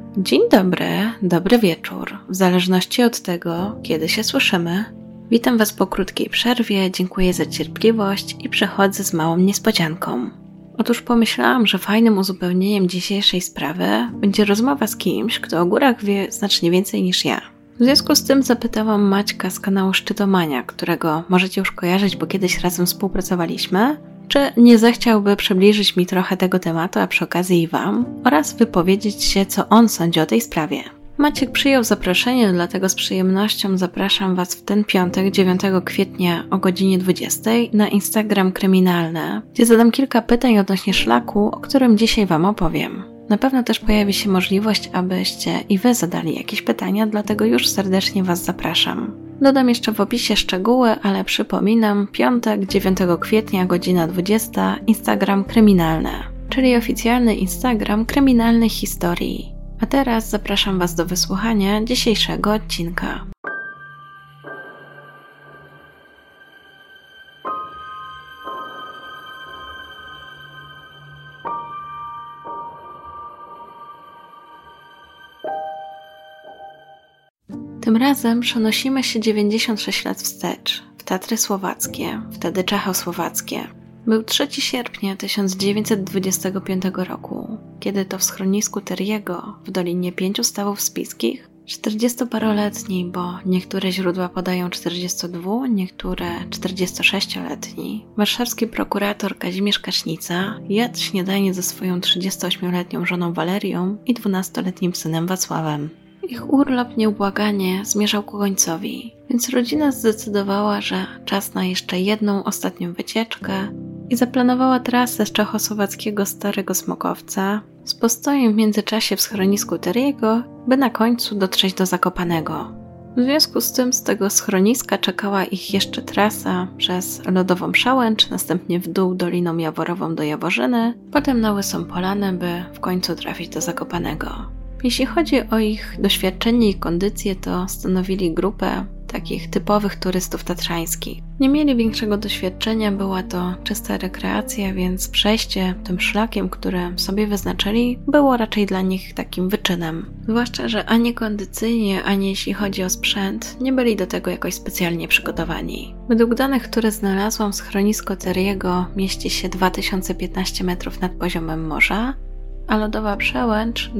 Dzień dobry, dobry wieczór, w zależności od tego, kiedy się słyszymy. Witam Was po krótkiej przerwie, dziękuję za cierpliwość i przechodzę z małą niespodzianką. Otóż pomyślałam, że fajnym uzupełnieniem dzisiejszej sprawy będzie rozmowa z kimś, kto o górach wie znacznie więcej niż ja. W związku z tym zapytałam Maćka z kanału Szczytomania, którego możecie już kojarzyć, bo kiedyś razem współpracowaliśmy, czy nie zechciałby przybliżyć mi trochę tego tematu, a przy okazji i Wam, oraz wypowiedzieć się, co on sądzi o tej sprawie. Maciek przyjął zaproszenie, dlatego z przyjemnością zapraszam Was w ten piątek, 9 kwietnia o godzinie 20 na Instagram Kryminalne, gdzie zadam kilka pytań odnośnie szlaku, o którym dzisiaj Wam opowiem. Na pewno też pojawi się możliwość, abyście i Wy zadali jakieś pytania, dlatego już serdecznie Was zapraszam. Dodam jeszcze w opisie szczegóły, ale przypominam, piątek, 9 kwietnia, godzina 20, Instagram Kryminalne, czyli oficjalny Instagram kryminalnych historii. A teraz zapraszam Was do wysłuchania dzisiejszego odcinka. Tym razem przenosimy się 96 lat wstecz, w Tatry Słowackie, wtedy Czechosłowackie. Był 3 sierpnia 1925 roku, kiedy to w schronisku Teriego w Dolinie 5 Stawów Spiskich 40-paroletni, bo niektóre źródła podają 42, niektóre 46-letni, warszawski prokurator Kazimierz Kaśnica jadł śniadanie ze swoją 38-letnią żoną Walerią i 12-letnim synem Wacławem. Ich urlop nieubłaganie zmierzał ku końcowi, więc rodzina zdecydowała, że czas na jeszcze jedną ostatnią wycieczkę i zaplanowała trasę z czechosłowackiego Starego Smokowca z postojem w międzyczasie w schronisku Teriego, by na końcu dotrzeć do Zakopanego. W związku z tym z tego schroniska czekała ich jeszcze trasa przez Lodową Przełęcz, następnie w dół Doliną Jaworową do Jaworzyny, potem na Łysą Polanę, by w końcu trafić do Zakopanego. Jeśli chodzi o ich doświadczenie i kondycję, to stanowili grupę takich typowych turystów tatrzańskich. Nie mieli większego doświadczenia, była to czysta rekreacja, więc przejście tym szlakiem, który sobie wyznaczyli, było raczej dla nich takim wyczynem. Zwłaszcza, że ani kondycyjnie, ani jeśli chodzi o sprzęt, nie byli do tego jakoś specjalnie przygotowani. Według danych, które znalazłam, schronisko Teriego mieści się 2015 metrów nad poziomem morza, a Lodowa Przełęcz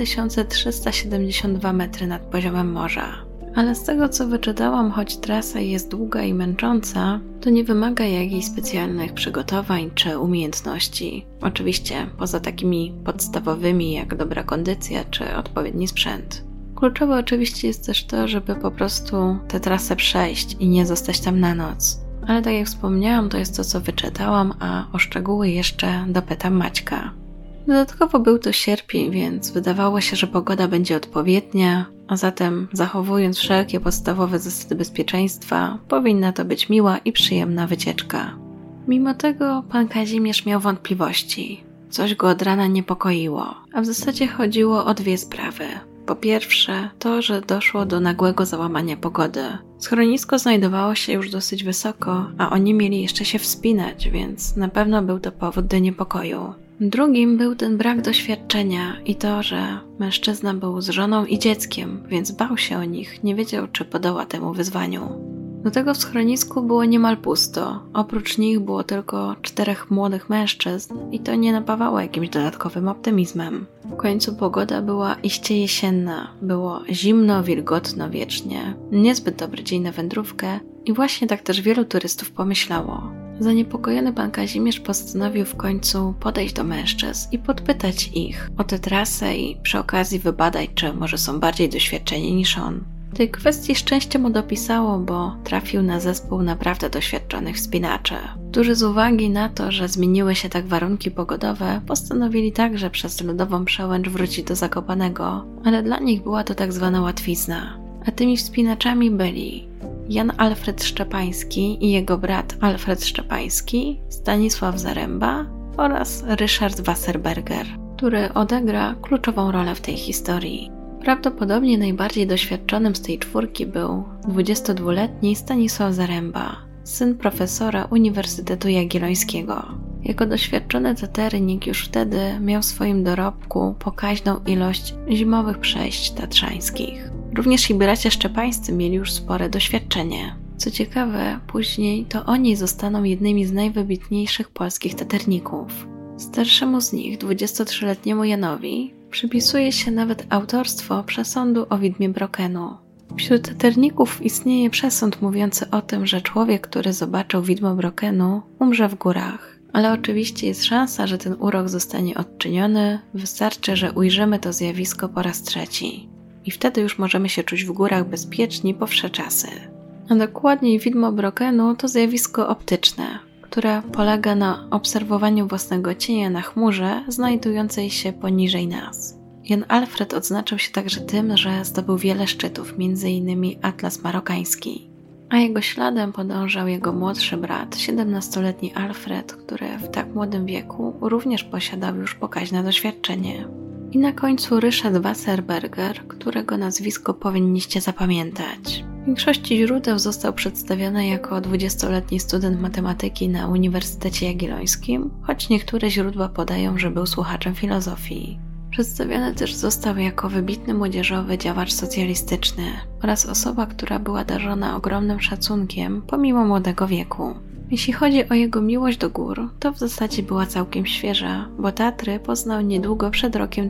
2372 metry nad poziomem morza. Ale z tego co wyczytałam, choć trasa jest długa i męcząca, to nie wymaga jakichś specjalnych przygotowań czy umiejętności. Oczywiście poza takimi podstawowymi jak dobra kondycja czy odpowiedni sprzęt. Kluczowe oczywiście jest też to, żeby po prostu tę trasę przejść i nie zostać tam na noc. Ale tak jak wspomniałam, to jest to co wyczytałam, a o szczegóły jeszcze dopytam Maćka. Dodatkowo był to sierpień, więc wydawało się, że pogoda będzie odpowiednia, a zatem zachowując wszelkie podstawowe zasady bezpieczeństwa, powinna to być miła i przyjemna wycieczka. Mimo tego pan Kazimierz miał wątpliwości. Coś go od rana niepokoiło, a w zasadzie chodziło o dwie sprawy. Po pierwsze, to, że doszło do nagłego załamania pogody. Schronisko znajdowało się już dosyć wysoko, a oni mieli jeszcze się wspinać, więc na pewno był to powód do niepokoju. Drugim był ten brak doświadczenia i to, że mężczyzna był z żoną i dzieckiem, więc bał się o nich, nie wiedział, czy podoła temu wyzwaniu. Do tego w schronisku było niemal pusto, oprócz nich było tylko 4 młodych mężczyzn i to nie napawało jakimś dodatkowym optymizmem. W końcu pogoda była iście jesienna, było zimno, wilgotno wiecznie, niezbyt dobry dzień na wędrówkę i właśnie tak też wielu turystów pomyślało. Zaniepokojony pan Kazimierz postanowił w końcu podejść do mężczyzn i podpytać ich o tę trasę i przy okazji wybadać, czy może są bardziej doświadczeni niż on. Tej kwestii szczęście mu dopisało, bo trafił na zespół naprawdę doświadczonych wspinaczy, którzy z uwagi na to, że zmieniły się tak warunki pogodowe, postanowili także przez Lodową Przełęcz wrócić do Zakopanego, ale dla nich była to tak zwana łatwizna. A tymi wspinaczami byli Jan Alfred Szczepański i jego brat Alfred Szczepański, Stanisław Zaręba oraz Ryszard Wasserberger, który odegra kluczową rolę w tej historii. Prawdopodobnie najbardziej doświadczonym z tej czwórki był 22-letni Stanisław Zaręba, syn profesora Uniwersytetu Jagiellońskiego. Jako doświadczony taternik już wtedy miał w swoim dorobku pokaźną ilość zimowych przejść tatrzańskich. Również i bracia szczepańscy mieli już spore doświadczenie. Co ciekawe, później to oni zostaną jednymi z najwybitniejszych polskich taterników. Starszemu z nich, 23-letniemu Janowi, przypisuje się nawet autorstwo przesądu o widmie Brokenu. Wśród taterników istnieje przesąd mówiący o tym, że człowiek, który zobaczył widmo Brokenu, umrze w górach. Ale oczywiście jest szansa, że ten urok zostanie odczyniony, wystarczy, że ujrzymy to zjawisko po raz trzeci. I wtedy już możemy się czuć w górach bezpieczni po wsze czasy. A dokładniej widmo Brokenu to zjawisko optyczne, które polega na obserwowaniu własnego cienia na chmurze znajdującej się poniżej nas. Jan Alfred odznaczył się także tym, że zdobył wiele szczytów, m.in. Atlas Marokański. A jego śladem podążał jego młodszy brat, 17-letni Alfred, który w tak młodym wieku również posiadał już pokaźne doświadczenie. I na końcu Ryszard Wasserberger, którego nazwisko powinniście zapamiętać. W większości źródeł został przedstawiony jako 20-letni student matematyki na Uniwersytecie Jagiellońskim, choć niektóre źródła podają, że był słuchaczem filozofii. Przedstawiony też został jako wybitny młodzieżowy działacz socjalistyczny oraz osoba, która była darzona ogromnym szacunkiem pomimo młodego wieku. Jeśli chodzi o jego miłość do gór, to w zasadzie była całkiem świeża, bo Tatry poznał niedługo przed rokiem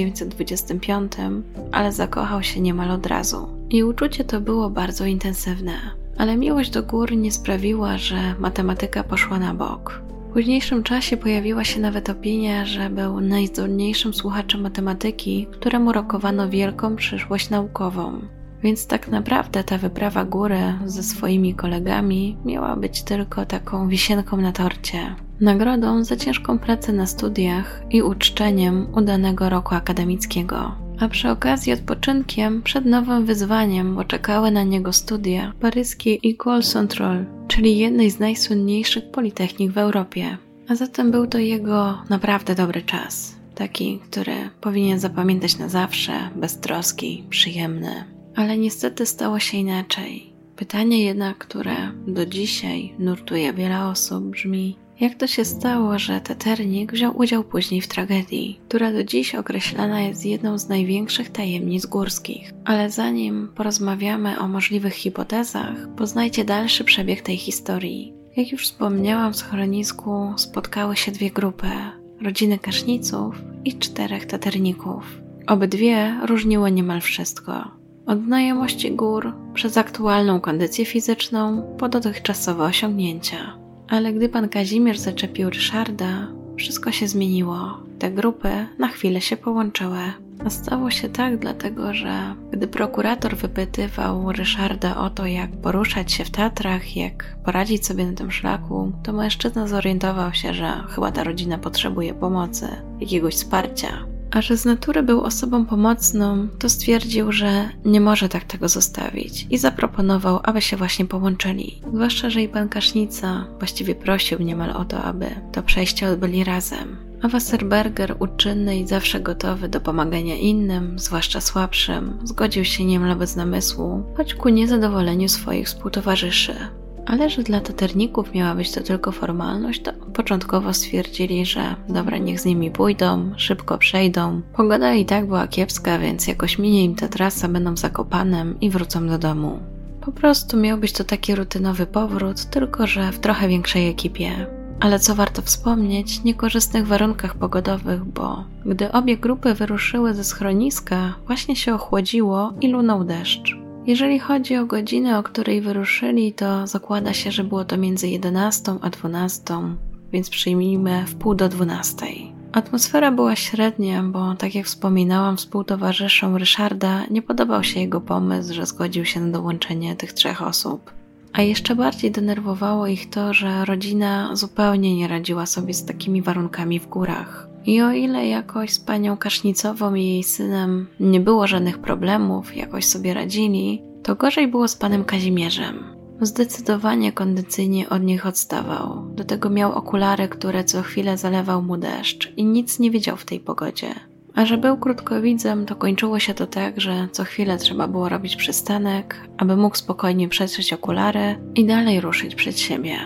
1925, ale zakochał się niemal od razu. I uczucie to było bardzo intensywne. Ale miłość do gór nie sprawiła, że matematyka poszła na bok. W późniejszym czasie pojawiła się nawet opinia, że był najzdolniejszym słuchaczem matematyki, któremu rokowano wielką przyszłość naukową. Więc tak naprawdę ta wyprawa góry ze swoimi kolegami miała być tylko taką wisienką na torcie. Nagrodą za ciężką pracę na studiach i uczczeniem udanego roku akademickiego. A przy okazji odpoczynkiem przed nowym wyzwaniem, bo czekały na niego studia paryskiej École Centrale, czyli jednej z najsłynniejszych politechnik w Europie. A zatem był to jego naprawdę dobry czas. Taki, który powinien zapamiętać na zawsze, beztroski, przyjemny. Ale niestety stało się inaczej. Pytanie jednak, które do dzisiaj nurtuje wiele osób, brzmi: jak to się stało, że taternik wziął udział później w tragedii, która do dziś określana jest jedną z największych tajemnic górskich. Ale zanim porozmawiamy o możliwych hipotezach, poznajcie dalszy przebieg tej historii. Jak już wspomniałam, w schronisku spotkały się dwie grupy: rodziny Kaszniców i 4 taterników. Obydwie różniły niemal wszystko. Od znajomości gór, przez aktualną kondycję fizyczną, po dotychczasowe osiągnięcia. Ale gdy pan Kazimierz zaczepił Ryszarda, wszystko się zmieniło. Te grupy na chwilę się połączyły. A stało się tak dlatego, że gdy prokurator wypytywał Ryszarda o to, jak poruszać się w Tatrach, jak poradzić sobie na tym szlaku, to mężczyzna zorientował się, że chyba ta rodzina potrzebuje pomocy, jakiegoś wsparcia. A że z natury był osobą pomocną, to stwierdził, że nie może tak tego zostawić i zaproponował, aby się właśnie połączyli. Zwłaszcza, że i pan Kasznica właściwie prosił niemal o to, aby to przejście odbyli razem. A Wasserberger, uczynny i zawsze gotowy do pomagania innym, zwłaszcza słabszym, zgodził się niemal bez namysłu, choć ku niezadowoleniu swoich współtowarzyszy. Ale że dla taterników miała być to tylko formalność, to początkowo stwierdzili, że dobra, niech z nimi pójdą, szybko przejdą. Pogoda i tak była kiepska, więc jakoś minie im ta trasa, będą w Zakopanem i wrócą do domu. Po prostu miał być to taki rutynowy powrót, tylko że w trochę większej ekipie. Ale co warto wspomnieć, niekorzystnych warunkach pogodowych, bo gdy obie grupy wyruszyły ze schroniska, właśnie się ochłodziło i lunął deszcz. Jeżeli chodzi o godzinę, o której wyruszyli, to zakłada się, że było to między 11 a 12, więc przyjmijmy w 11:30. Atmosfera była średnia, bo tak jak wspominałam, współtowarzyszom Ryszarda nie podobał się jego pomysł, że zgodził się na dołączenie tych 3 osób. A jeszcze bardziej denerwowało ich to, że rodzina zupełnie nie radziła sobie z takimi warunkami w górach. I o ile jakoś z panią Kasznicową i jej synem nie było żadnych problemów, jakoś sobie radzili, to gorzej było z panem Kazimierzem. Zdecydowanie kondycyjnie od nich odstawał. Do tego miał okulary, które co chwilę zalewał mu deszcz i nic nie widział w tej pogodzie. A że był krótkowidzem, to kończyło się to tak, że co chwilę trzeba było robić przystanek, aby mógł spokojnie przetrzeć okulary i dalej ruszyć przed siebie.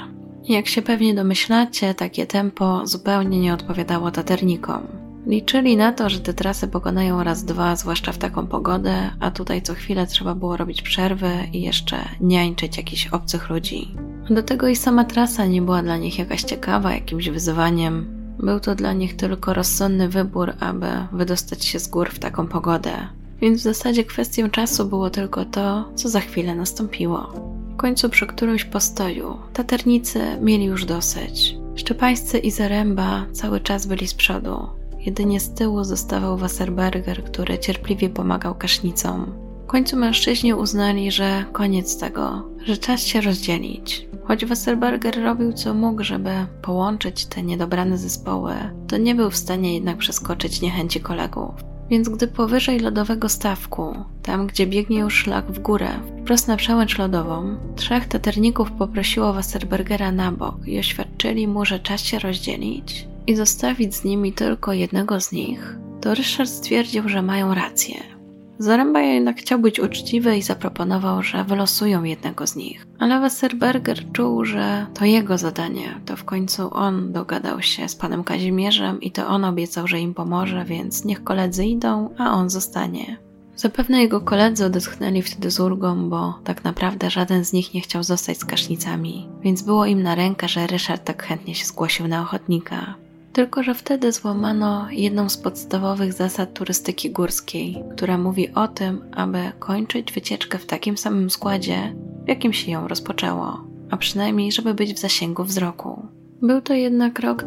Jak się pewnie domyślacie, takie tempo zupełnie nie odpowiadało taternikom. Liczyli na to, że te trasy pokonają raz, dwa, zwłaszcza w taką pogodę, a tutaj co chwilę trzeba było robić przerwy i jeszcze niańczyć jakichś obcych ludzi. Do tego i sama trasa nie była dla nich jakaś ciekawa, jakimś wyzwaniem. Był to dla nich tylko rozsądny wybór, aby wydostać się z gór w taką pogodę. Więc w zasadzie kwestią czasu było tylko to, co za chwilę nastąpiło. W końcu przy którymś postoju taternicy mieli już dosyć. Szczepańscy i Zaręba cały czas byli z przodu. Jedynie z tyłu zostawał Wasserberger, który cierpliwie pomagał kasznicom. W końcu mężczyźni uznali, że koniec tego, że czas się rozdzielić. Choć Wasserberger robił co mógł, żeby połączyć te niedobrane zespoły, to nie był w stanie jednak przeskoczyć niechęci kolegów. Więc gdy powyżej lodowego stawku, tam gdzie biegnie już szlak w górę, wprost na przełęcz lodową, 3 taterników poprosiło Wasserbergera na bok i oświadczyli mu, że czas się rozdzielić i zostawić z nimi tylko jednego z nich, to Ryszard stwierdził, że mają rację. Zaręba jednak chciał być uczciwy i zaproponował, że wylosują jednego z nich. Ale Wasserberger czuł, że to jego zadanie, to w końcu on dogadał się z panem Kazimierzem i to on obiecał, że im pomoże, więc niech koledzy idą, a on zostanie. Zapewne jego koledzy odetchnęli wtedy z ulgą, bo tak naprawdę żaden z nich nie chciał zostać z kasznicami, więc było im na rękę, że Ryszard tak chętnie się zgłosił na ochotnika. Tylko że wtedy złamano jedną z podstawowych zasad turystyki górskiej, która mówi o tym, aby kończyć wycieczkę w takim samym składzie, w jakim się ją rozpoczęło, a przynajmniej żeby być w zasięgu wzroku. Był to jednak rok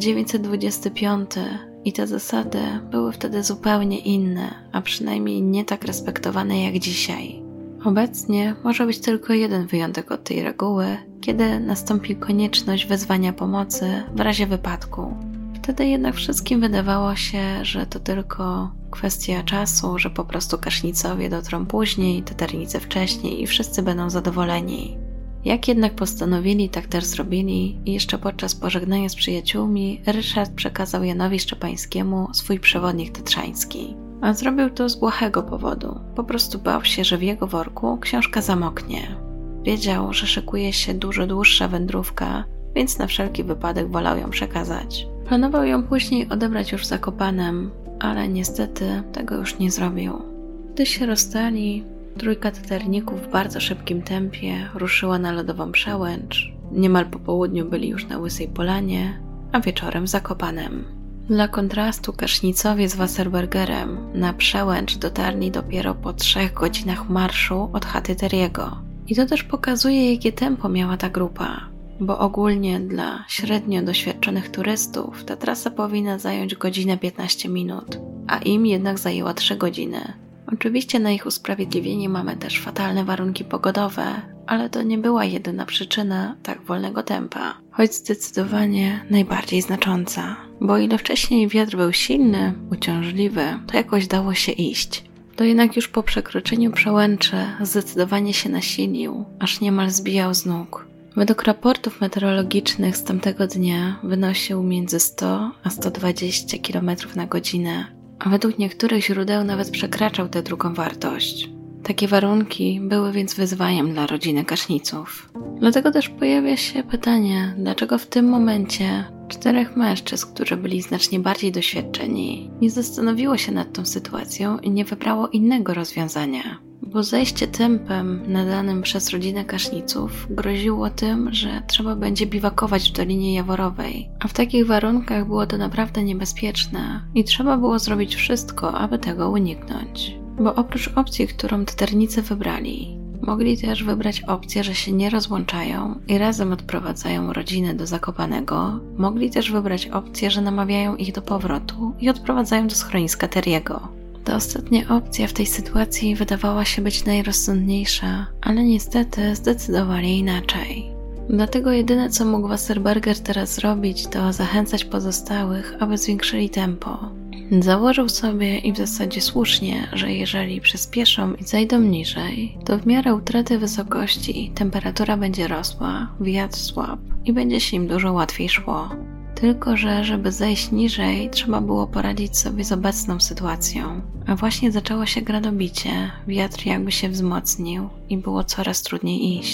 1925 i te zasady były wtedy zupełnie inne, a przynajmniej nie tak respektowane jak dzisiaj. Obecnie może być tylko jeden wyjątek od tej reguły, kiedy nastąpi konieczność wezwania pomocy w razie wypadku. Wtedy jednak wszystkim wydawało się, że to tylko kwestia czasu, że po prostu kasznicowie dotrą później, taternicy wcześniej i wszyscy będą zadowoleni. Jak jednak postanowili, tak też zrobili i jeszcze podczas pożegnania z przyjaciółmi Ryszard przekazał Janowi Szczepańskiemu swój przewodnik tatrzański. A zrobił to z błahego powodu. Po prostu bał się, że w jego worku książka zamoknie. Wiedział, że szykuje się dużo dłuższa wędrówka, więc na wszelki wypadek wolał ją przekazać. Planował ją później odebrać już w Zakopanem, ale niestety tego już nie zrobił. Gdy się rozstali, 3 taterników w bardzo szybkim tempie ruszyła na lodową przełęcz. Niemal po południu byli już na Łysej Polanie, a wieczorem w Zakopanem. Dla kontrastu kasznicowie z Wasserbergerem na przełęcz dotarli dopiero po 3 godzinach marszu od chaty Teriego. I to też pokazuje, jakie tempo miała ta grupa, bo ogólnie dla średnio doświadczonych turystów ta trasa powinna zająć godzinę 15 minut, a im jednak zajęła 3 godziny. Oczywiście na ich usprawiedliwienie mamy też fatalne warunki pogodowe, ale to nie była jedyna przyczyna tak wolnego tempa, choć zdecydowanie najbardziej znacząca. Bo o ile wcześniej wiatr był silny, uciążliwy, to jakoś dało się iść. To jednak już po przekroczeniu przełęczy zdecydowanie się nasilił, aż niemal zbijał z nóg. Według raportów meteorologicznych z tamtego dnia wynosił między 100 a 120 km na godzinę, a według niektórych źródeł nawet przekraczał tę drugą wartość. Takie warunki były więc wyzwaniem dla rodziny kaszniców. Dlatego też pojawia się pytanie, dlaczego w tym momencie 4 mężczyzn, którzy byli znacznie bardziej doświadczeni, nie zastanowiło się nad tą sytuacją i nie wybrało innego rozwiązania. Bo zejście tempem nadanym przez rodzinę kaszniców groziło tym, że trzeba będzie biwakować w Dolinie Jaworowej, a w takich warunkach było to naprawdę niebezpieczne i trzeba było zrobić wszystko, aby tego uniknąć. Bo oprócz opcji, którą taternicy wybrali, mogli też wybrać opcję, że się nie rozłączają i razem odprowadzają rodzinę do Zakopanego. Mogli też wybrać opcję, że namawiają ich do powrotu i odprowadzają do schroniska Teriego. Ta ostatnia opcja w tej sytuacji wydawała się być najrozsądniejsza, ale niestety zdecydowali inaczej. Dlatego jedyne, co mógł Wasserberger teraz zrobić, to zachęcać pozostałych, aby zwiększyli tempo. Założył sobie i w zasadzie słusznie, że jeżeli przyspieszą i zejdą niżej, to w miarę utraty wysokości temperatura będzie rosła, wiatr słab i będzie się im dużo łatwiej szło. Tylko że, żeby zejść niżej, trzeba było poradzić sobie z obecną sytuacją. A właśnie zaczęło się gradobicie, wiatr jakby się wzmocnił i było coraz trudniej iść.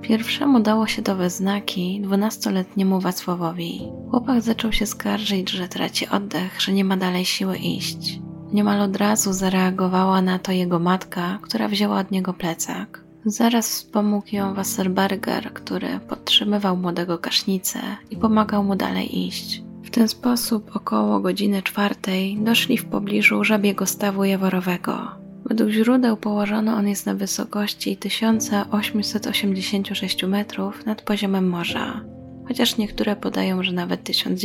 Pierwszemu dało się to we znaki 12-letniemu Wacławowi. Chłopak zaczął się skarżyć, że traci oddech, że nie ma dalej siły iść. Niemal od razu zareagowała na to jego matka, która wzięła od niego plecak. Zaraz wspomógł ją Wasserberger, który podtrzymywał młodego Kasznicę i pomagał mu dalej iść. W ten sposób około godziny 4 doszli w pobliżu Żabiego Stawu Jaworowego. Według źródeł położony on jest na wysokości 1886 metrów nad poziomem morza, chociaż niektóre podają, że nawet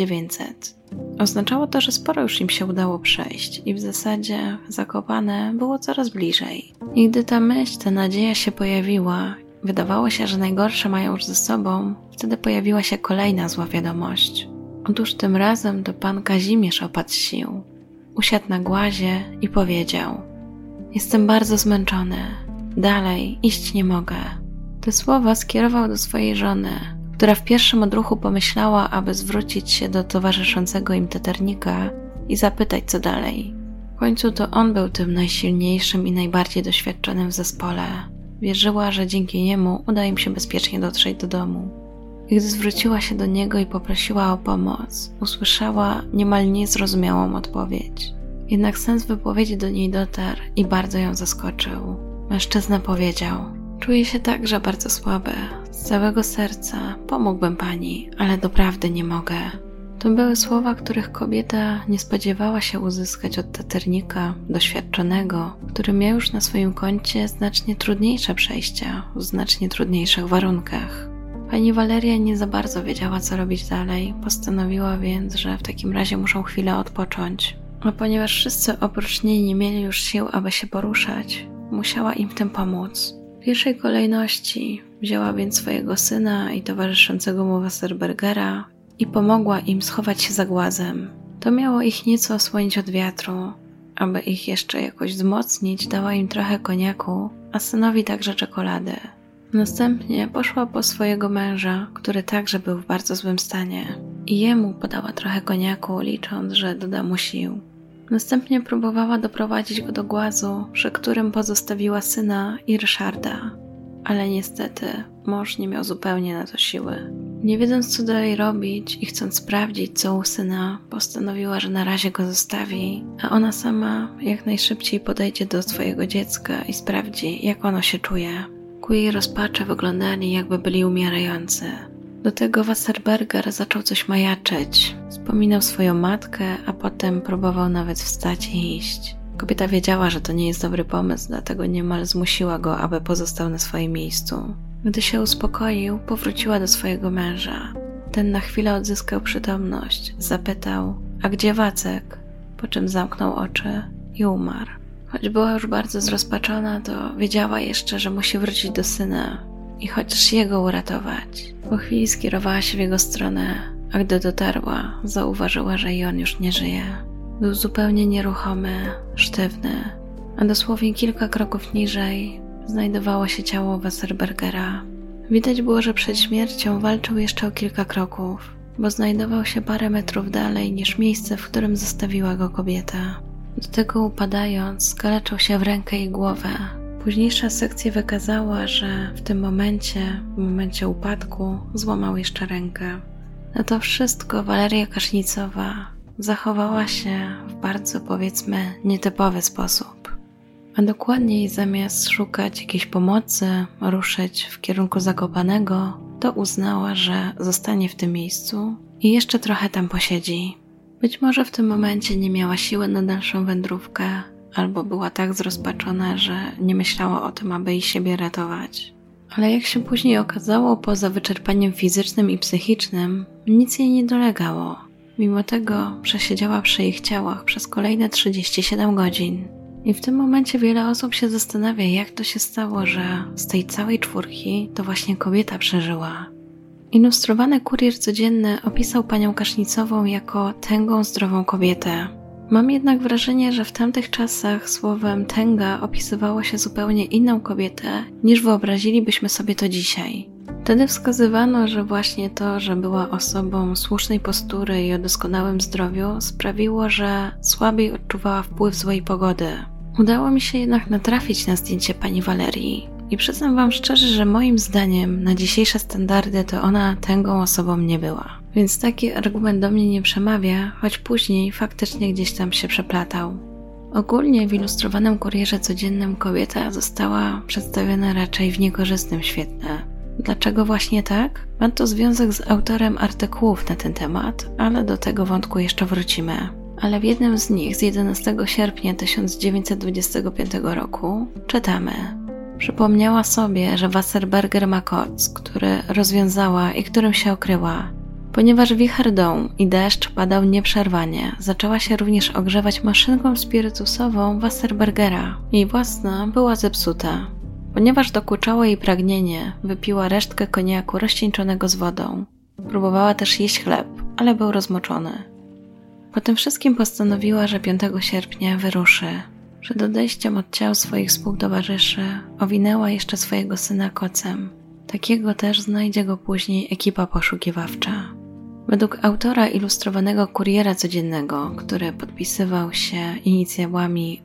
1900. Oznaczało to, że sporo już im się udało przejść i w zasadzie Zakopane było coraz bliżej. I gdy ta myśl, ta nadzieja się pojawiła, wydawało się, że najgorsze mają już ze sobą, wtedy pojawiła się kolejna zła wiadomość. Otóż tym razem to pan Kazimierz opadł z sił. Usiadł na głazie i powiedział: „Jestem bardzo zmęczony. Dalej iść nie mogę”. Te słowa skierował do swojej żony, która w pierwszym odruchu pomyślała, aby zwrócić się do towarzyszącego im teternika i zapytać, co dalej. W końcu to on był tym najsilniejszym i najbardziej doświadczonym w zespole. Wierzyła, że dzięki niemu uda im się bezpiecznie dotrzeć do domu. I gdy zwróciła się do niego i poprosiła o pomoc, usłyszała niemal niezrozumiałą odpowiedź. Jednak sens wypowiedzi do niej dotarł i bardzo ją zaskoczył. Mężczyzna powiedział: „Czuję się także bardzo słaby. Z całego serca pomógłbym pani, ale doprawdy nie mogę”. To były słowa, których kobieta nie spodziewała się uzyskać od teternika doświadczonego, który miał już na swoim koncie znacznie trudniejsze przejścia, w znacznie trudniejszych warunkach. Pani Waleria nie za bardzo wiedziała, co robić dalej, postanowiła więc, że w takim razie muszą chwilę odpocząć. A ponieważ wszyscy oprócz niej nie mieli już sił, aby się poruszać, musiała im w tym pomóc. W pierwszej kolejności wzięła więc swojego syna i towarzyszącego mu Wasserbergera i pomogła im schować się za głazem. To miało ich nieco osłonić od wiatru. Aby ich jeszcze jakoś wzmocnić, dała im trochę koniaku, a synowi także czekolady. Następnie poszła po swojego męża, który także był w bardzo złym stanie, i jemu podała trochę koniaku, licząc, że doda mu sił. Następnie próbowała doprowadzić go do głazu, przy którym pozostawiła syna i Ryszarda, ale niestety mąż nie miał zupełnie na to siły. Nie wiedząc, co dalej robić i chcąc sprawdzić, co u syna, postanowiła, że na razie go zostawi, a ona sama jak najszybciej podejdzie do swojego dziecka i sprawdzi, jak ono się czuje. Ku jej rozpaczy wyglądali, jakby byli umierający. Do tego Wasserberger zaczął coś majaczyć. Wspominał swoją matkę, a potem próbował nawet wstać i iść. Kobieta wiedziała, że to nie jest dobry pomysł, dlatego niemal zmusiła go, aby pozostał na swoim miejscu. Gdy się uspokoił, powróciła do swojego męża. Ten na chwilę odzyskał przytomność. Zapytał: „A gdzie Wacek?”, po czym zamknął oczy i umarł. Choć była już bardzo zrozpaczona, to wiedziała jeszcze, że musi wrócić do syna i chociaż jego uratować. Po chwili skierowała się w jego stronę, a gdy dotarła, zauważyła, że i on już nie żyje. Był zupełnie nieruchomy, sztywny, a dosłownie kilka kroków niżej znajdowało się ciało Wasserbergera. Widać było, że przed śmiercią walczył jeszcze o kilka kroków, bo znajdował się parę metrów dalej niż miejsce, w którym zostawiła go kobieta. Do tego upadając, skaleczył się w rękę i głowę. Późniejsza sekcja wykazała, że w tym momencie upadku, złamał jeszcze rękę. Na to wszystko Waleria Kasznicowa zachowała się w bardzo, powiedzmy, nietypowy sposób. A dokładniej zamiast szukać jakiejś pomocy, ruszyć w kierunku Zakopanego, to uznała, że zostanie w tym miejscu i jeszcze trochę tam posiedzi. Być może w tym momencie nie miała siły na dalszą wędrówkę, albo była tak zrozpaczona, że nie myślała o tym, aby i siebie ratować. Ale jak się później okazało, poza wyczerpaniem fizycznym i psychicznym, nic jej nie dolegało. Mimo tego przesiedziała przy ich ciałach przez kolejne 37 godzin. I w tym momencie wiele osób się zastanawia, jak to się stało, że z tej całej czwórki to właśnie kobieta przeżyła. Ilustrowany Kurier Codzienny opisał panią Kasznicową jako tęgą, zdrową kobietę. Mam jednak wrażenie, że w tamtych czasach słowem tęga opisywało się zupełnie inną kobietę, niż wyobrazilibyśmy sobie to dzisiaj. Wtedy wskazywano, że właśnie to, że była osobą słusznej postury i o doskonałym zdrowiu, sprawiło, że słabiej odczuwała wpływ złej pogody. Udało mi się jednak natrafić na zdjęcie pani Walerii I przyznam wam szczerze, że moim zdaniem na dzisiejsze standardy to ona tęgą osobą nie była. Więc taki argument do mnie nie przemawia, choć później faktycznie gdzieś tam się przeplatał. Ogólnie w Ilustrowanym Kurierze Codziennym kobieta została przedstawiona raczej w niekorzystnym świetle. Dlaczego właśnie tak? Ma to związek z autorem artykułów na ten temat, ale do tego wątku jeszcze wrócimy. Ale w jednym z nich z 11 sierpnia 1925 roku czytamy: przypomniała sobie, że Wasserberger ma koc, który rozwiązała i którym się okryła. Ponieważ wicher dął i deszcz padał nieprzerwanie, zaczęła się również ogrzewać maszynką spirytusową Wasserbergera. Jej własna była zepsuta. Ponieważ dokuczało jej pragnienie, wypiła resztkę koniaku rozcieńczonego z wodą. Próbowała też jeść chleb, ale był rozmoczony. Po tym wszystkim postanowiła, że 5 sierpnia wyruszy. Przed odejściem od ciał swoich współtowarzyszy owinęła jeszcze swojego syna kocem. Takiego też znajdzie go później ekipa poszukiwawcza. Według autora Ilustrowanego Kuriera Codziennego, który podpisywał się inicjałami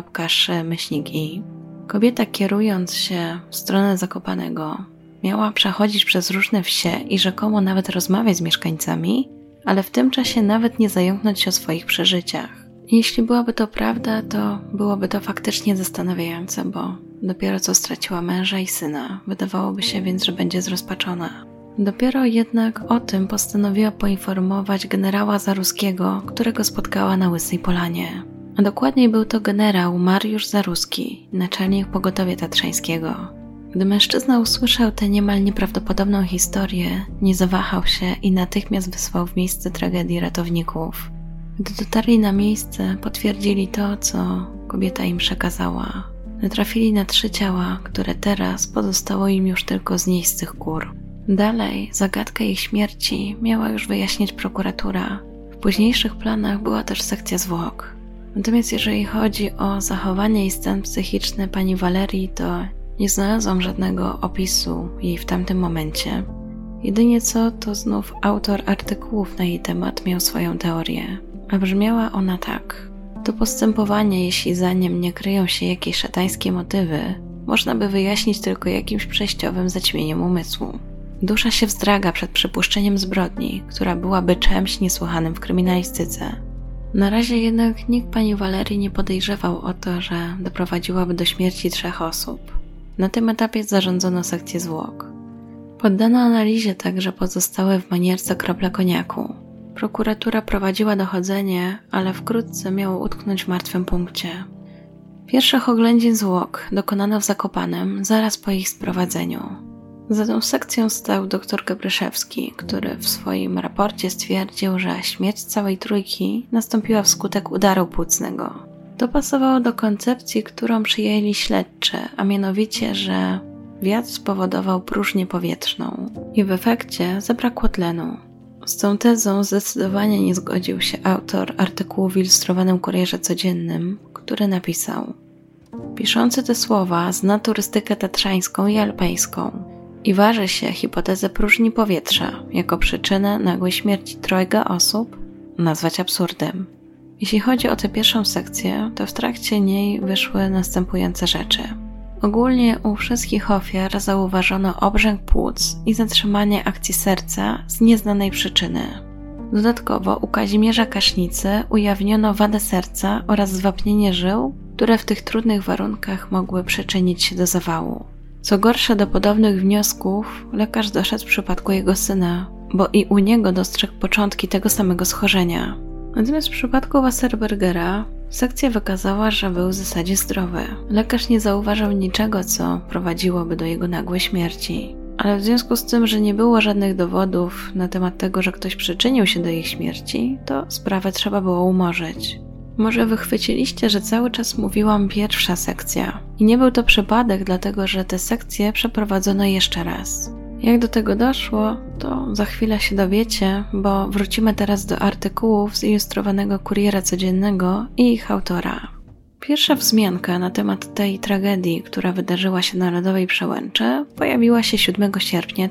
L.Szy-i, kobieta, kierując się w stronę Zakopanego, miała przechodzić przez różne wsie i rzekomo nawet rozmawiać z mieszkańcami, ale w tym czasie nawet nie zająknąć się o swoich przeżyciach. Jeśli byłaby to prawda, to byłoby to faktycznie zastanawiające, bo dopiero co straciła męża i syna, wydawałoby się więc, że będzie zrozpaczona. Dopiero jednak o tym postanowiła poinformować generała Zaruskiego, którego spotkała na Łysej Polanie. A dokładniej był to generał Mariusz Zaruski, naczelnik pogotowia tatrzańskiego. Gdy mężczyzna usłyszał tę niemal nieprawdopodobną historię, nie zawahał się i natychmiast wysłał w miejsce tragedii ratowników. Gdy dotarli na miejsce, potwierdzili to, co kobieta im przekazała. Natrafili na 3 ciała, które teraz pozostało im już tylko znieść z tych gór. Dalej, zagadkę ich śmierci miała już wyjaśnić prokuratura. W późniejszych planach była też sekcja zwłok. Natomiast jeżeli chodzi o zachowanie i stan psychiczny pani Walerii, to nie znalazłam żadnego opisu jej w tamtym momencie. Jedynie co, to znów autor artykułów na jej temat miał swoją teorię. A brzmiała ona tak: to postępowanie, jeśli za nim nie kryją się jakieś szatańskie motywy, można by wyjaśnić tylko jakimś przejściowym zaćmieniem umysłu. Dusza się wzdraga przed przypuszczeniem zbrodni, która byłaby czymś niesłychanym w kryminalistyce. Na razie jednak nikt pani Walerii nie podejrzewał o to, że doprowadziłaby do śmierci 3 osób. Na tym etapie zarządzono sekcję zwłok. Poddano analizie także pozostałe w manierce krople koniaku. Prokuratura prowadziła dochodzenie, ale wkrótce miało utknąć w martwym punkcie. Pierwszych oględzin zwłok dokonano w Zakopanem zaraz po ich sprowadzeniu. Za tą sekcją stał dr Gabryszewski, który w swoim raporcie stwierdził, że śmierć całej trójki nastąpiła wskutek udaru płucnego. To pasowało do koncepcji, którą przyjęli śledczy, a mianowicie, że wiatr spowodował próżnię powietrzną i w efekcie zabrakło tlenu. Z tą tezą zdecydowanie nie zgodził się autor artykułu w Ilustrowanym Kurierze Codziennym, który napisał: piszący te słowa zna turystykę tatrzańską i alpejską i waży się hipotezę próżni powietrza jako przyczynę nagłej śmierci 3 osób nazwać absurdem. Jeśli chodzi o tę pierwszą sekcję, to w trakcie niej wyszły następujące rzeczy. Ogólnie u wszystkich ofiar zauważono obrzęk płuc i zatrzymanie akcji serca z nieznanej przyczyny. Dodatkowo u Kazimierza Kasznicy ujawniono wadę serca oraz zwapnienie żył, które w tych trudnych warunkach mogły przyczynić się do zawału. Co gorsze, do podobnych wniosków lekarz doszedł w przypadku jego syna, bo i u niego dostrzegł początki tego samego schorzenia. Natomiast w przypadku Wasserbergera sekcja wykazała, że był w zasadzie zdrowy. Lekarz nie zauważył niczego, co prowadziłoby do jego nagłej śmierci. Ale w związku z tym, że nie było żadnych dowodów na temat tego, że ktoś przyczynił się do ich śmierci, to sprawę trzeba było umorzyć. Może wychwyciliście, że cały czas mówiłam pierwsza sekcja. I nie był to przypadek, dlatego że tę sekcję przeprowadzono jeszcze raz. Jak do tego doszło, to za chwilę się dowiecie, bo wrócimy teraz do artykułów z Ilustrowanego Kuriera Codziennego i ich autora. Pierwsza wzmianka na temat tej tragedii, która wydarzyła się na Lodowej Przełęczy, pojawiła się 7 sierpnia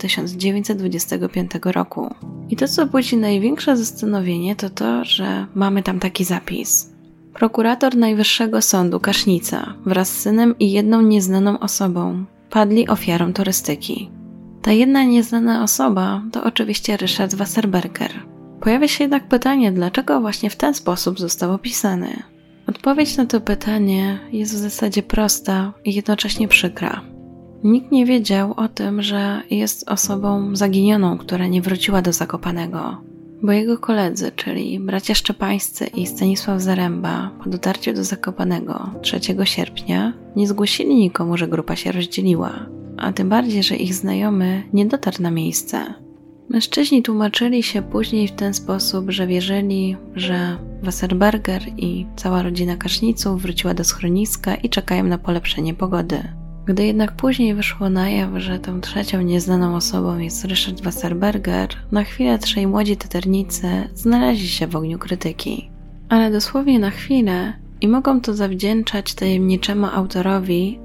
1925 roku. I to, co budzi największe zastanowienie, to to, że mamy tam taki zapis. Prokurator Najwyższego Sądu Kasznica wraz z synem i jedną nieznaną osobą padli ofiarą turystyki. Ta jedna nieznana osoba to oczywiście Richard Wasserberger. Pojawia się jednak pytanie, dlaczego właśnie w ten sposób został opisany. Odpowiedź na to pytanie jest w zasadzie prosta i jednocześnie przykra. Nikt nie wiedział o tym, że jest osobą zaginioną, która nie wróciła do Zakopanego, bo jego koledzy, czyli bracia Szczepańscy i Stanisław Zaręba, po dotarciu do Zakopanego 3 sierpnia nie zgłosili nikomu, że grupa się rozdzieliła, a tym bardziej, że ich znajomy nie dotarł na miejsce. Mężczyźni tłumaczyli się później w ten sposób, że wierzyli, że Wasserberger i cała rodzina Kaszniców wróciła do schroniska i czekają na polepszenie pogody. Gdy jednak później wyszło na jaw, że tą trzecią nieznaną osobą jest Richard Wasserberger, na chwilę 3 młodzi taternicy znaleźli się w ogniu krytyki. Ale dosłownie na chwilę i mogą to zawdzięczać tajemniczemu autorowi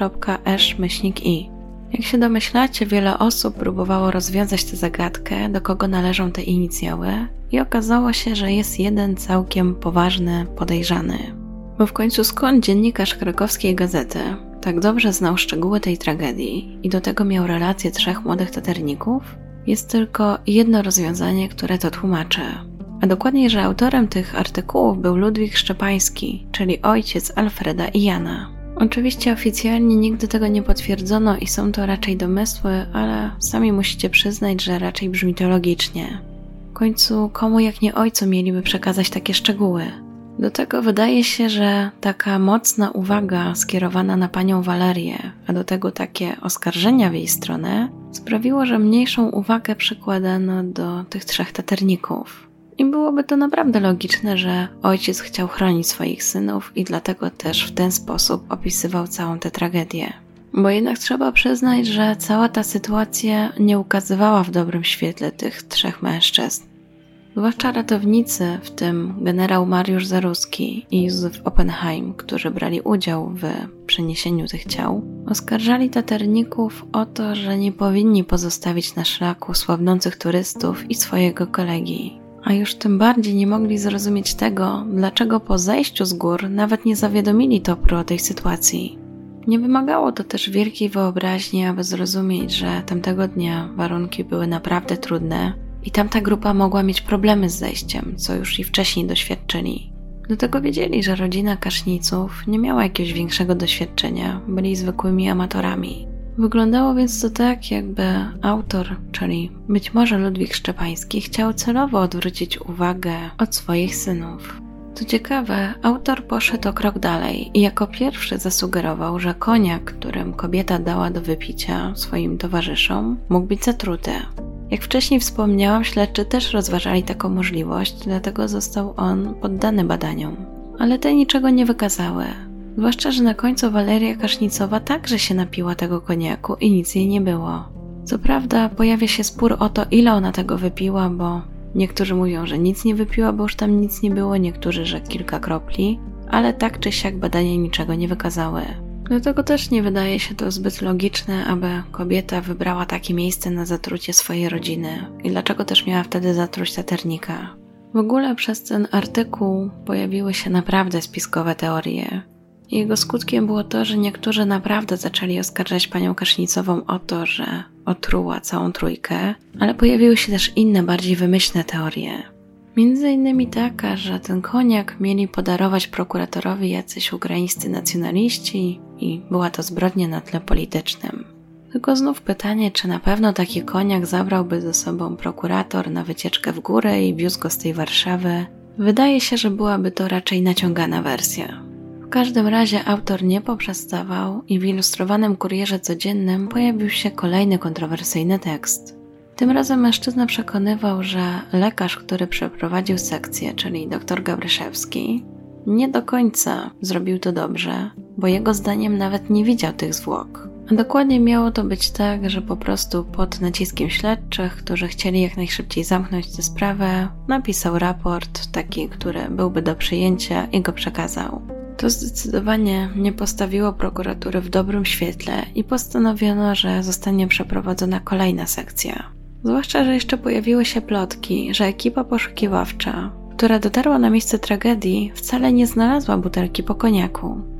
L.Esz-I. Jak się domyślacie, wiele osób próbowało rozwiązać tę zagadkę, do kogo należą te inicjały, i okazało się, że jest jeden całkiem poważny podejrzany. Bo w końcu skąd dziennikarz krakowskiej gazety tak dobrze znał szczegóły tej tragedii i do tego miał relacje 3 młodych taterników? Jest tylko jedno rozwiązanie, które to tłumaczy. A dokładniej, że autorem tych artykułów był Ludwik Szczepański, czyli ojciec Alfreda i Jana. Oczywiście oficjalnie nigdy tego nie potwierdzono i są to raczej domysły, ale sami musicie przyznać, że raczej brzmi to logicznie. W końcu komu jak nie ojcu mieliby przekazać takie szczegóły? Do tego wydaje się, że taka mocna uwaga skierowana na panią Walerię, a do tego takie oskarżenia w jej stronę, sprawiło, że mniejszą uwagę przykładano do tych 3 taterników. I byłoby to naprawdę logiczne, że ojciec chciał chronić swoich synów i dlatego też w ten sposób opisywał całą tę tragedię. Bo jednak trzeba przyznać, że cała ta sytuacja nie ukazywała w dobrym świetle tych 3 mężczyzn. Zwłaszcza ratownicy, w tym generał Mariusz Zaruski i Józef Oppenheim, którzy brali udział w przeniesieniu tych ciał, oskarżali taterników o to, że nie powinni pozostawić na szlaku słabnących turystów i swojego kolegi. A już tym bardziej nie mogli zrozumieć tego, dlaczego po zejściu z gór nawet nie zawiadomili TOPR-u o tej sytuacji. Nie wymagało to też wielkiej wyobraźni, aby zrozumieć, że tamtego dnia warunki były naprawdę trudne i tamta grupa mogła mieć problemy z zejściem, co już i wcześniej doświadczyli. Do tego wiedzieli, że rodzina Kaszniców nie miała jakiegoś większego doświadczenia, byli zwykłymi amatorami. Wyglądało więc to tak, jakby autor, czyli być może Ludwik Szczepański, chciał celowo odwrócić uwagę od swoich synów. Co ciekawe, autor poszedł o krok dalej i jako pierwszy zasugerował, że koniak, którym kobieta dała do wypicia swoim towarzyszom, mógł być zatruty. Jak wcześniej wspomniałam, śledczy też rozważali taką możliwość, dlatego został on poddany badaniom. Ale te niczego nie wykazały. Zwłaszcza, że na końcu Waleria Kasznicowa także się napiła tego koniaku i nic jej nie było. Co prawda pojawia się spór o to, ile ona tego wypiła, bo niektórzy mówią, że nic nie wypiła, bo już tam nic nie było, niektórzy, że kilka kropli, ale tak czy siak badania niczego nie wykazały. Dlatego też nie wydaje się to zbyt logiczne, aby kobieta wybrała takie miejsce na zatrucie swojej rodziny i dlaczego też miała wtedy zatruć taternika. W ogóle przez ten artykuł pojawiły się naprawdę spiskowe teorie. Jego skutkiem było to, że niektórzy naprawdę zaczęli oskarżać panią Kasznicową o to, że otruła całą trójkę, ale pojawiły się też inne, bardziej wymyślne teorie. Między innymi taka, że ten koniak mieli podarować prokuratorowi jacyś ukraińscy nacjonaliści i była to zbrodnia na tle politycznym. Tylko znów pytanie, czy na pewno taki koniak zabrałby ze sobą prokurator na wycieczkę w górę i wiózł go z tej Warszawy. Wydaje się, że byłaby to raczej naciągana wersja. W każdym razie autor nie poprzestawał i w ilustrowanym Kurierze Codziennym pojawił się kolejny kontrowersyjny tekst. Tym razem mężczyzna przekonywał, że lekarz, który przeprowadził sekcję, czyli dr Gabryszewski, nie do końca zrobił to dobrze, bo jego zdaniem nawet nie widział tych zwłok. A dokładnie miało to być tak, że po prostu pod naciskiem śledczych, którzy chcieli jak najszybciej zamknąć tę sprawę, napisał raport, taki, który byłby do przyjęcia i go przekazał. To zdecydowanie nie postawiło prokuratury w dobrym świetle i postanowiono, że zostanie przeprowadzona kolejna sekcja. Zwłaszcza, że jeszcze pojawiły się plotki, że ekipa poszukiwawcza, która dotarła na miejsce tragedii, wcale nie znalazła butelki po koniaku.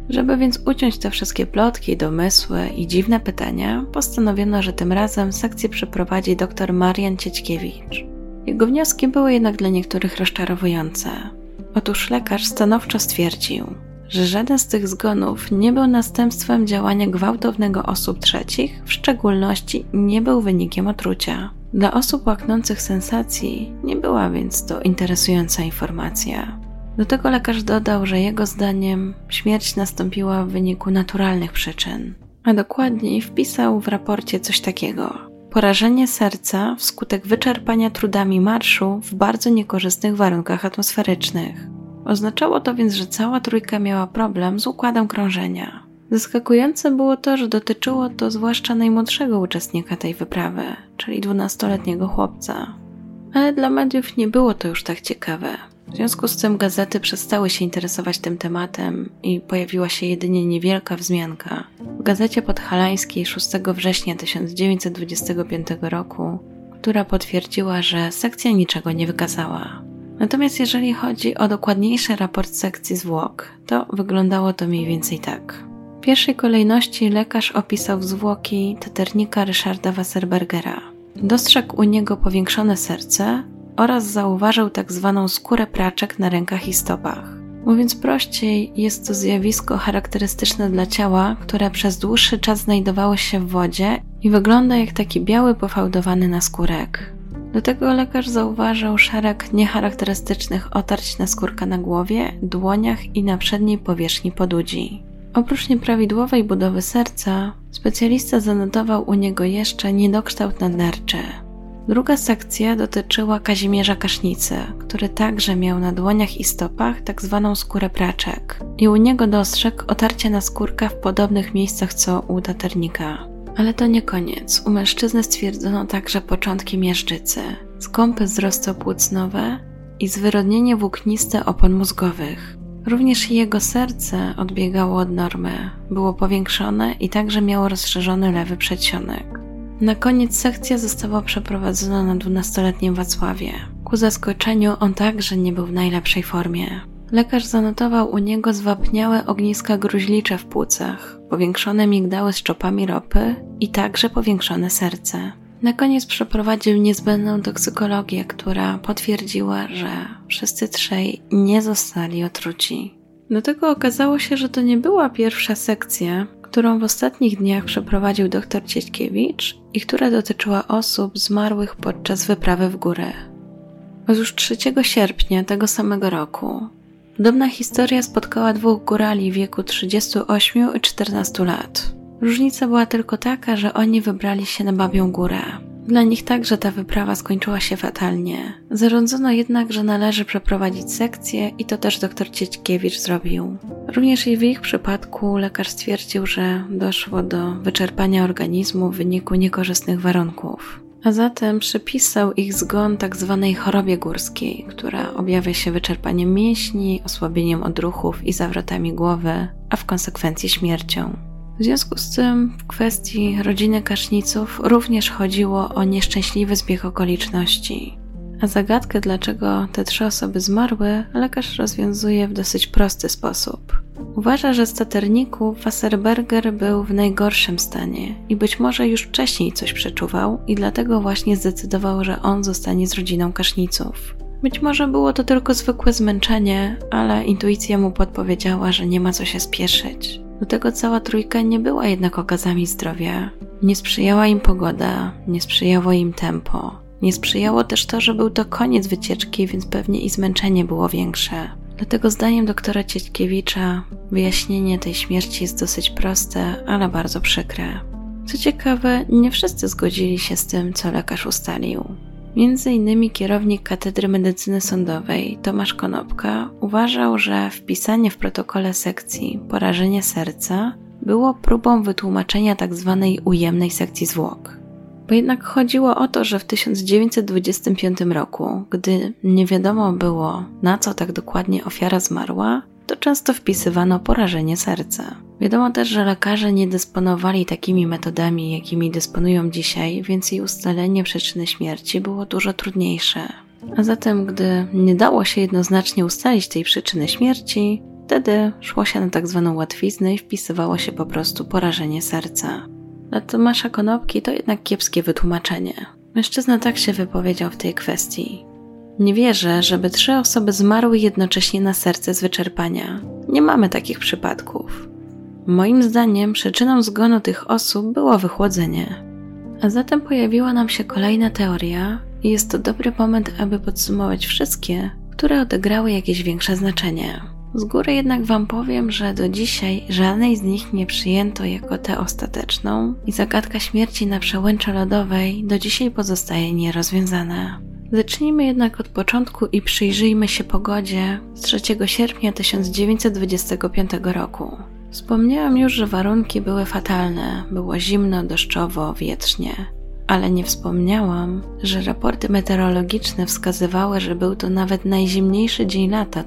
Żeby więc uciąć te wszystkie plotki, domysły i dziwne pytania, postanowiono, że tym razem sekcję przeprowadzi dr Marian Ciećkiewicz. Jego wnioski były jednak dla niektórych rozczarowujące. Otóż lekarz stanowczo stwierdził, że żaden z tych zgonów nie był następstwem działania gwałtownego osób trzecich, w szczególności nie był wynikiem otrucia. Dla osób łaknących sensacji nie była więc to interesująca informacja. Do tego lekarz dodał, że jego zdaniem śmierć nastąpiła w wyniku naturalnych przyczyn, a dokładniej wpisał w raporcie coś takiego: porażenie serca wskutek wyczerpania trudami marszu w bardzo niekorzystnych warunkach atmosferycznych. Oznaczało to więc, że cała trójka miała problem z układem krążenia. Zaskakujące było to, że dotyczyło to zwłaszcza najmłodszego uczestnika tej wyprawy, czyli 12-letniego chłopca. Ale dla mediów nie było to już tak ciekawe. W związku z tym gazety przestały się interesować tym tematem i pojawiła się jedynie niewielka wzmianka w Gazecie Podhalańskiej 6 września 1925 roku, która potwierdziła, że sekcja niczego nie wykazała. Natomiast jeżeli chodzi o dokładniejszy raport sekcji zwłok, to wyglądało to mniej więcej tak. W pierwszej kolejności lekarz opisał zwłoki taternika Ryszarda Wasserbergera. Dostrzegł u niego powiększone serce oraz zauważył tak zwaną skórę praczek na rękach i stopach. Mówiąc prościej, jest to zjawisko charakterystyczne dla ciała, które przez dłuższy czas znajdowało się w wodzie i wygląda jak taki biały, pofałdowany naskórek. Do tego lekarz zauważył szereg niecharakterystycznych otarć naskórka na głowie, dłoniach i na przedniej powierzchni podudzi. Oprócz nieprawidłowej budowy serca, specjalista zanotował u niego jeszcze niedokształt nadnerczy. Druga sekcja dotyczyła Kazimierza Kasznicy, który także miał na dłoniach i stopach tak zwaną skórę praczek i u niego dostrzegł otarcia naskórka w podobnych miejscach co u taternika. Ale to nie koniec. U mężczyzny stwierdzono także początki miażdżycy, skąpy wzrostopłucnowe i zwyrodnienie włókniste opon mózgowych. Również jego serce odbiegało od normy, było powiększone i także miało rozszerzony lewy przedsionek. Na koniec sekcja została przeprowadzona na 12-letnim Wacławie. Ku zaskoczeniu on także nie był w najlepszej formie. Lekarz zanotował u niego zwapniałe ogniska gruźlicze w płucach, powiększone migdały z czopami ropy i także powiększone serce. Na koniec przeprowadził niezbędną toksykologię, która potwierdziła, że wszyscy trzej nie zostali otruci. Do tego okazało się, że to nie była pierwsza sekcja, którą w ostatnich dniach przeprowadził dr Ciećkiewicz i która dotyczyła osób zmarłych podczas wyprawy w górę. Otóż 3 sierpnia tego samego roku podobna historia spotkała 2 górali w wieku 38 i 14 lat. Różnica była tylko taka, że oni wybrali się na Babią Górę. Dla nich także ta wyprawa skończyła się fatalnie. Zarządzono jednak, że należy przeprowadzić sekcję i to też dr Ciećkiewicz zrobił. Również i w ich przypadku lekarz stwierdził, że doszło do wyczerpania organizmu w wyniku niekorzystnych warunków. A zatem przypisał ich zgon tzw. chorobie górskiej, która objawia się wyczerpaniem mięśni, osłabieniem odruchów i zawrotami głowy, a w konsekwencji śmiercią. W związku z tym w kwestii rodziny Kaszniców również chodziło o nieszczęśliwy zbieg okoliczności. A zagadkę, dlaczego te 3 osoby zmarły, lekarz rozwiązuje w dosyć prosty sposób. Uważa, że z taterników Wasserberger był w najgorszym stanie i być może już wcześniej coś przeczuwał i dlatego właśnie zdecydował, że on zostanie z rodziną Kaszniców. Być może było to tylko zwykłe zmęczenie, ale intuicja mu podpowiedziała, że nie ma co się spieszyć. Do tego cała trójka nie była jednak okazami zdrowia. Nie sprzyjała im pogoda, nie sprzyjało im tempo. Nie sprzyjało też to, że był to koniec wycieczki, więc pewnie i zmęczenie było większe. Dlatego zdaniem doktora Ciećkiewicza wyjaśnienie tej śmierci jest dosyć proste, ale bardzo przykre. Co ciekawe, nie wszyscy zgodzili się z tym, co lekarz ustalił. Między innymi kierownik Katedry Medycyny Sądowej Tomasz Konopka uważał, że wpisanie w protokole sekcji porażenie serca było próbą wytłumaczenia tzw. ujemnej sekcji zwłok. Bo jednak chodziło o to, że w 1925 roku, gdy nie wiadomo było, na co tak dokładnie ofiara zmarła, to często wpisywano porażenie serca. Wiadomo też, że lekarze nie dysponowali takimi metodami, jakimi dysponują dzisiaj, więc jej ustalenie przyczyny śmierci było dużo trudniejsze. A zatem, gdy nie dało się jednoznacznie ustalić tej przyczyny śmierci, Wtedy szło się na tak zwaną łatwiznę i wpisywało się po prostu porażenie serca. Dla Tomasza Konopki to jednak kiepskie wytłumaczenie. Mężczyzna tak się wypowiedział w tej kwestii. Nie wierzę, żeby 3 osoby zmarły jednocześnie na serce z wyczerpania. Nie mamy takich przypadków. Moim zdaniem przyczyną zgonu tych osób było wychłodzenie. A zatem pojawiła nam się kolejna teoria i jest to dobry moment, aby podsumować wszystkie, które odegrały jakieś większe znaczenie. Z góry jednak Wam powiem, że do dzisiaj żadnej z nich nie przyjęto jako tę ostateczną i zagadka śmierci na przełęczy lodowej do dzisiaj pozostaje nierozwiązana. Zacznijmy jednak od początku i przyjrzyjmy się pogodzie z 3 sierpnia 1925 roku. Wspomniałam już, że warunki były fatalne, było zimno, deszczowo, wietrznie. Ale nie wspomniałam, że raporty meteorologiczne wskazywały, że był to nawet najzimniejszy dzień lata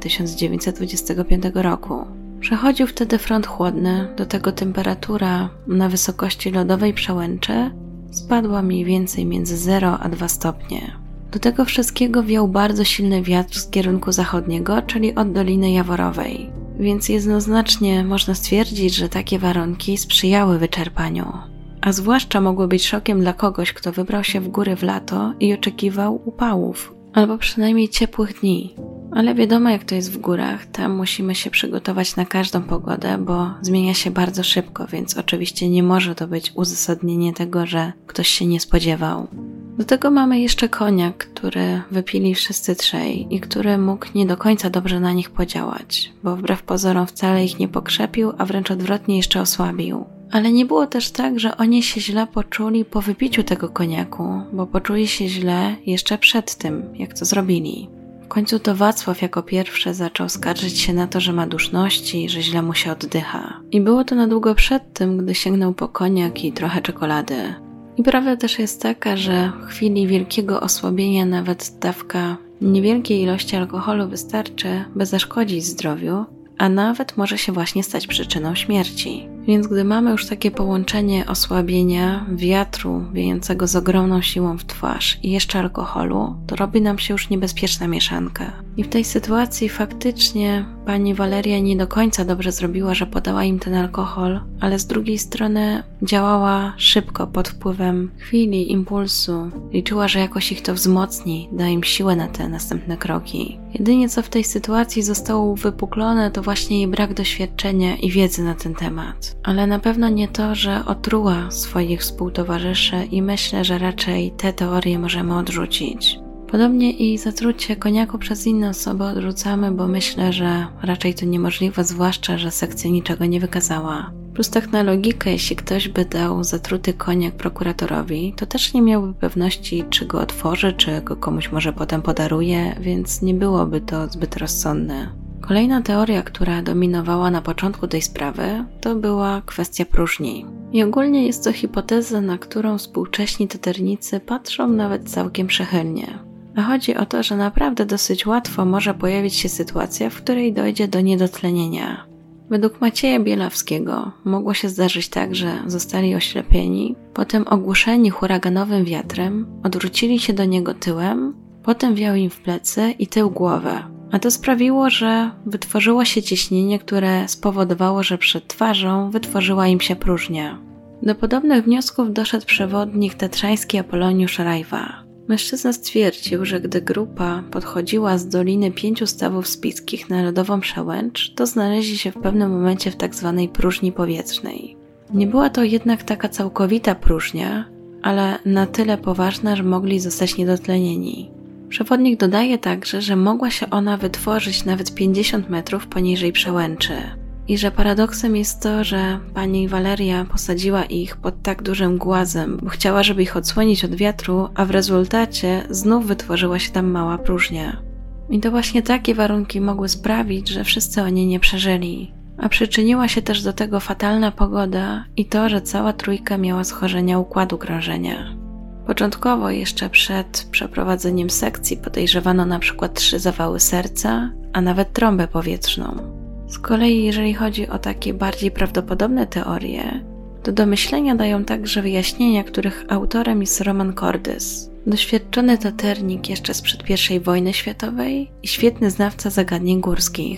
1925 roku. Przechodził wtedy front chłodny, do tego temperatura na wysokości lodowej przełęczy spadła mniej więcej między 0 a 2 stopnie. Do tego wszystkiego wiał bardzo silny wiatr z kierunku zachodniego, czyli od Doliny Jaworowej, więc jednoznacznie można stwierdzić, że takie warunki sprzyjały wyczerpaniu. A zwłaszcza mogły być szokiem dla kogoś, kto wybrał się w góry w lato i oczekiwał upałów, albo przynajmniej ciepłych dni. Ale wiadomo, jak to jest w górach, tam musimy się przygotować na każdą pogodę, bo zmienia się bardzo szybko, więc oczywiście nie może to być uzasadnienie tego, że ktoś się nie spodziewał. Do tego mamy jeszcze koniak, który wypili wszyscy 3 i który mógł nie do końca dobrze na nich podziałać, bo wbrew pozorom wcale ich nie pokrzepił, a wręcz odwrotnie jeszcze osłabił. Ale nie było też tak, że oni się źle poczuli po wypiciu tego koniaku, bo poczuli się źle jeszcze przed tym, jak to zrobili. W końcu to Wacław jako pierwszy zaczął skarżyć się na to, że ma duszności, że źle mu się oddycha. I było to na długo przed tym, gdy sięgnął po koniak i trochę czekolady. I prawda też jest taka, że w chwili wielkiego osłabienia nawet dawka niewielkiej ilości alkoholu wystarczy, by zaszkodzić zdrowiu, a nawet może się właśnie stać przyczyną śmierci. Więc gdy mamy już takie połączenie osłabienia, wiatru wiejącego z ogromną siłą w twarz i jeszcze alkoholu, to robi nam się już niebezpieczna mieszanka. I w tej sytuacji faktycznie pani Waleria nie do końca dobrze zrobiła, że podała im ten alkohol, ale z drugiej strony działała szybko pod wpływem chwili, impulsu. Liczyła, że jakoś ich to wzmocni, da im siłę na te następne kroki. Jedynie co w tej sytuacji zostało uwypuklone, to właśnie jej brak doświadczenia i wiedzy na ten temat. Ale na pewno nie to, że otruła swoich współtowarzyszy i myślę, że raczej te teorie możemy odrzucić. Podobnie i zatrucie koniaku przez inne osoby odrzucamy, bo myślę, że raczej to niemożliwe, zwłaszcza, że sekcja niczego nie wykazała. Plus tak na logikę, jeśli ktoś by dał zatruty koniak prokuratorowi, to też nie miałby pewności, czy go otworzy, czy go komuś może potem podaruje, więc nie byłoby to zbyt rozsądne. Kolejna teoria, która dominowała na początku tej sprawy, to była kwestia próżni. I ogólnie jest to hipoteza, na którą współcześni taternicy patrzą nawet całkiem przychylnie. A chodzi o to, że naprawdę dosyć łatwo może pojawić się sytuacja, w której dojdzie do niedotlenienia. Według Macieja Bielawskiego mogło się zdarzyć tak, że zostali oślepieni, potem ogłuszeni huraganowym wiatrem, odwrócili się do niego tyłem, potem wiał im w plecy i tył głowę. A to sprawiło, że wytworzyło się ciśnienie, które spowodowało, że przed twarzą wytworzyła im się próżnia. Do podobnych wniosków doszedł przewodnik tatrzański Apoloniusz Rajwa. Mężczyzna stwierdził, że gdy grupa podchodziła z Doliny 5 Stawów Spiskich na lodową przełęcz, to znaleźli się w pewnym momencie w tzw. próżni powietrznej. Nie była to jednak taka całkowita próżnia, ale na tyle poważna, że mogli zostać niedotlenieni. Przewodnik dodaje także, że mogła się ona wytworzyć nawet 50 metrów poniżej przełęczy i że paradoksem jest to, że pani Waleria posadziła ich pod tak dużym głazem, bo chciała, żeby ich odsłonić od wiatru, a w rezultacie znów wytworzyła się tam mała próżnia. I to właśnie takie warunki mogły sprawić, że wszyscy oni nie przeżyli. A przyczyniła się też do tego fatalna pogoda i to, że cała trójka miała schorzenia układu krążenia. Początkowo jeszcze przed przeprowadzeniem sekcji podejrzewano na przykład 3 zawały serca, a nawet trąbę powietrzną. Z kolei jeżeli chodzi o takie bardziej prawdopodobne teorie, to do myślenia dają także wyjaśnienia, których autorem jest Roman Cordes, doświadczony taternik jeszcze sprzed I wojny światowej i świetny znawca zagadnień górskich.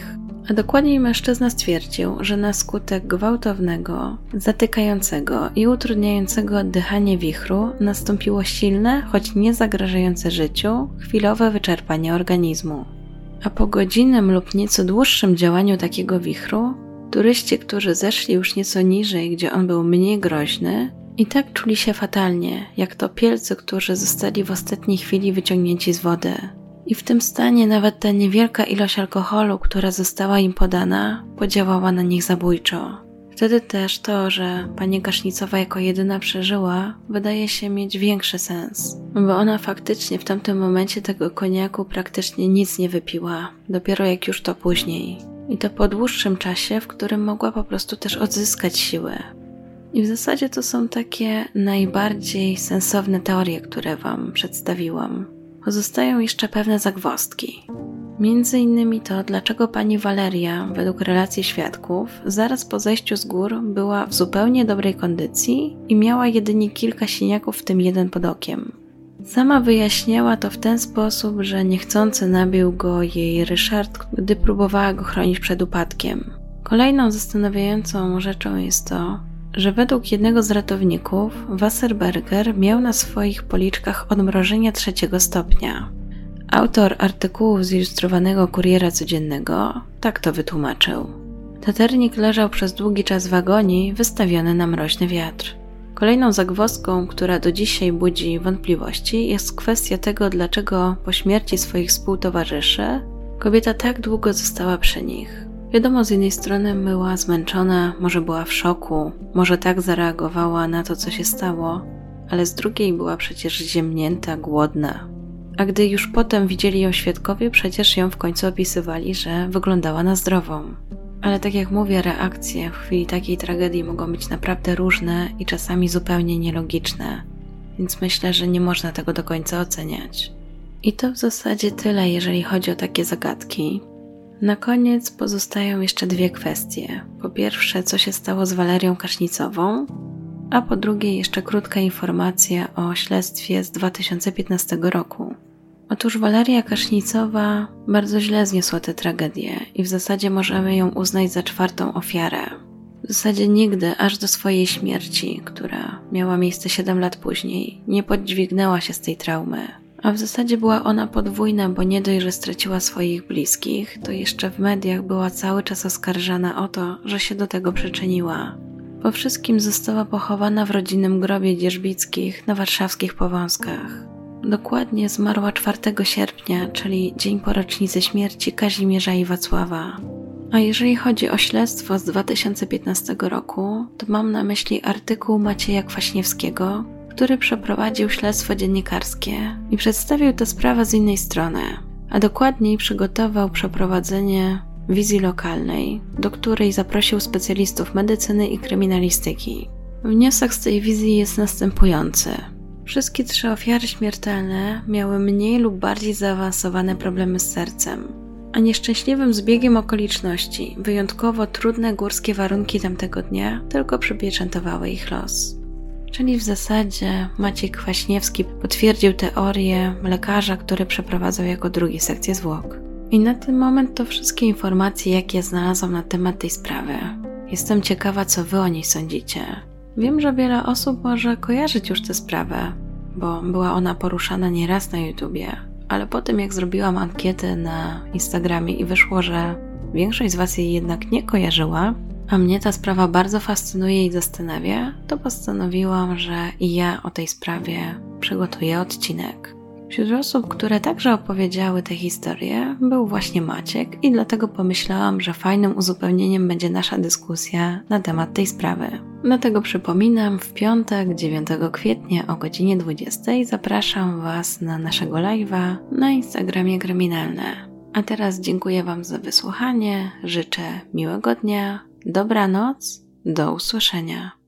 A dokładniej mężczyzna stwierdził, że na skutek gwałtownego, zatykającego i utrudniającego oddychanie wichru nastąpiło silne, choć nie zagrażające życiu, chwilowe wyczerpanie organizmu. A po godzinnym lub nieco dłuższym działaniu takiego wichru, turyści, którzy zeszli już nieco niżej, gdzie on był mniej groźny, i tak czuli się fatalnie, jak topielcy, którzy zostali w ostatniej chwili wyciągnięci z wody. I w tym stanie nawet ta niewielka ilość alkoholu, która została im podana, podziałała na nich zabójczo. Wtedy też to, że pani Kasznicowa jako jedyna przeżyła, wydaje się mieć większy sens, bo ona faktycznie w tamtym momencie tego koniaku praktycznie nic nie wypiła, dopiero jak już to później. I to po dłuższym czasie, w którym mogła po prostu też odzyskać siłę. I w zasadzie to są takie najbardziej sensowne teorie, które Wam przedstawiłam. Pozostają jeszcze pewne zagwozdki. Między innymi to, dlaczego pani Waleria, według relacji świadków, zaraz po zejściu z gór była w zupełnie dobrej kondycji i miała jedynie kilka siniaków, w tym jeden pod okiem. Sama wyjaśniała to w ten sposób, że niechcący nabił go jej Ryszard, gdy próbowała go chronić przed upadkiem. Kolejną zastanawiającą rzeczą jest to, że według jednego z ratowników Wasserberger miał na swoich policzkach odmrożenia 3. stopnia. Autor artykułu z ilustrowanego Kuriera Codziennego tak to wytłumaczył. Taternik leżał przez długi czas w agonii, wystawiony na mroźny wiatr. Kolejną zagwozdką, która do dzisiaj budzi wątpliwości, jest kwestia tego, dlaczego po śmierci swoich współtowarzyszy kobieta tak długo została przy nich. Wiadomo, z jednej strony była zmęczona, może była w szoku, może tak zareagowała na to, co się stało, ale z drugiej była przecież ziemnięta, głodna. A gdy już potem widzieli ją świadkowie, przecież ją w końcu opisywali, że wyglądała na zdrową. Ale tak jak mówię, reakcje w chwili takiej tragedii mogą być naprawdę różne i czasami zupełnie nielogiczne, więc myślę, że nie można tego do końca oceniać. I to w zasadzie tyle, jeżeli chodzi o takie zagadki. Na koniec pozostają jeszcze 2 kwestie. Po pierwsze, co się stało z Walerią Kasznicową, a po drugie jeszcze krótka informacja o śledztwie z 2015 roku. Otóż Waleria Kasznicowa bardzo źle zniosła tę tragedię i w zasadzie możemy ją uznać za 4. ofiarę. W zasadzie nigdy, aż do swojej śmierci, która miała miejsce 7 lat później, nie podźwignęła się z tej traumy. A w zasadzie była ona podwójna, bo nie dość, że straciła swoich bliskich, to jeszcze w mediach była cały czas oskarżana o to, że się do tego przyczyniła. Po wszystkim została pochowana w rodzinnym grobie Dzierżbickich na warszawskich Powązkach. Dokładnie zmarła 4 sierpnia, czyli dzień po rocznicy śmierci Kazimierza i Wacława. A jeżeli chodzi o śledztwo z 2015 roku, to mam na myśli artykuł Macieja Kwaśniewskiego, który przeprowadził śledztwo dziennikarskie i przedstawił tę sprawę z innej strony, a dokładniej przygotował przeprowadzenie wizji lokalnej, do której zaprosił specjalistów medycyny i kryminalistyki. Wniosek z tej wizji jest następujący. Wszystkie 3 ofiary śmiertelne miały mniej lub bardziej zaawansowane problemy z sercem, a nieszczęśliwym zbiegiem okoliczności wyjątkowo trudne górskie warunki tamtego dnia tylko przypieczętowały ich los. Czyli w zasadzie Maciej Kwaśniewski potwierdził teorię lekarza, który przeprowadzał jako drugi sekcję zwłok. I na ten moment to wszystkie informacje, jakie znalazłam na temat tej sprawy. Jestem ciekawa, co Wy o niej sądzicie. Wiem, że wiele osób może kojarzyć już tę sprawę, bo była ona poruszana nieraz na YouTubie, ale po tym jak zrobiłam ankietę na Instagramie i wyszło, że większość z Was jej jednak nie kojarzyła, a mnie ta sprawa bardzo fascynuje i zastanawia, to postanowiłam, że i ja o tej sprawie przygotuję odcinek. Wśród osób, które także opowiedziały tę historię, był właśnie Maciek i dlatego pomyślałam, że fajnym uzupełnieniem będzie nasza dyskusja na temat tej sprawy. Dlatego przypominam, w piątek 9 kwietnia o godzinie 20 zapraszam Was na naszego live'a na Instagramie Kryminalne. A teraz dziękuję Wam za wysłuchanie, życzę miłego dnia, dobranoc, do usłyszenia.